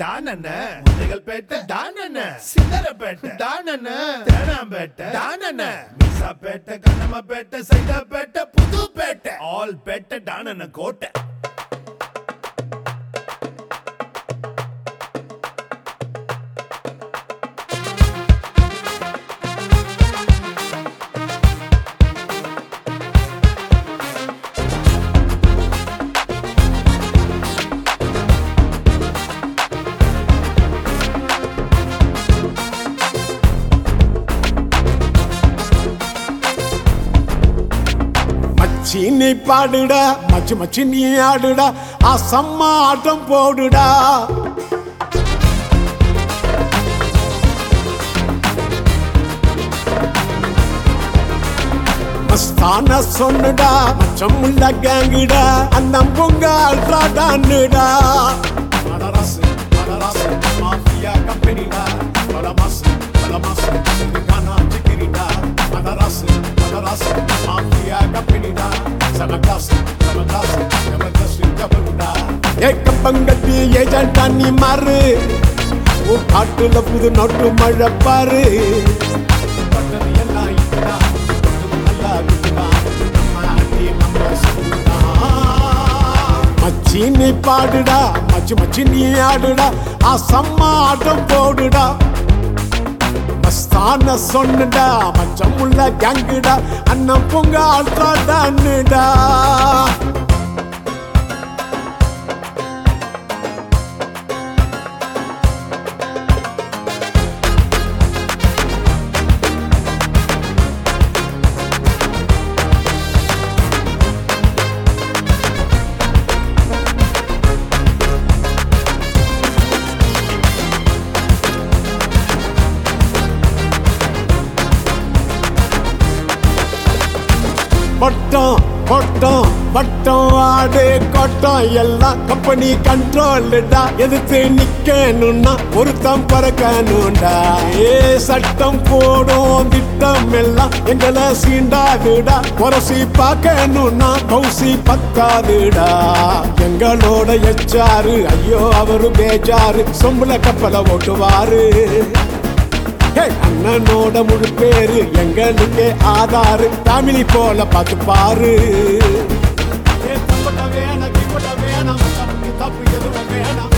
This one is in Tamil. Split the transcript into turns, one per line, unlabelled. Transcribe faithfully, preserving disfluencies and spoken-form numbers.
தானண்ண முதுகல்பேட்டை தானண்ண சிந்தரப்பேட்டை தானண்ண தேனாம்பேட்டை தானண்ண மீசாப்பேட்டை கண்ணம்மப்பேட்டை சைதாப்பேட்டை புதுப்பேட்டை ஆல் பேட்டை தானண்ண கோட்டை
சீனி பாடுடா மச்சு மச்சு நீ ஆடுடா அசம்மா ஆட்டம் போடுடா மஸ்தான சொன்னுடா மச்சம் உள்ள கேங்குடா அந்த பொங்க அல்ட்ரா டான்னுடா மதராசு மதராசு மாஃபியா கம்பெனிடா பலமாசு பலமாசு கானா சிக்கிரிடா மதராசு மதராசு மாஃபியா கம்பெனிடா சமகாசு சமகாசு ஜபர்தஸ்த் ஜபருடா ஏக்க பங்கட்டி ஏஜென்டா நீ மாறு ஓ காட்டுல புது நோட்டு மழை பாரு பட்டது எல்லாம் இதுடா நல்லா இருக்குடா நம்ம ஆண்டி நம்ம சொல்லுடா மச்சி நீ பாடுடா மச்சு மச்சி நீ ஆடுடா அசம்மா ஆட்டம் போடுடா மஸ்தான சொன்னுடா மச்சம் உள்ள கேங்குடா அண்ணன் பொங்க அல்ட்ரா டான்னுடா பட்டம் பட்டம் பட்டம் ஆடு கொட்டம் எல்லாம் கம்பெனி கண்ட்ரோல்டா எதிர்த்து நிக்கணும்னா ஒருத்தம் பறக்கணும்டா ஏ சட்டம் போடும் திட்டம் எல்லாம் எங்களை சீண்டாதுடா குறைசி பார்க்கணும்னா கௌசி பத்தாதுடா எங்களோட எச்சாரு ஐயோ அவரு பேஜாரு சொம்புல கப்பலை ஓட்டுவாரு அண்ணனோட முழு பேரு எங்களுக்கு ஆதாரு தமிழி போல பார்த்து பாரு வேணாம் வேணாம் தப்பு எதுவும் வேணாம்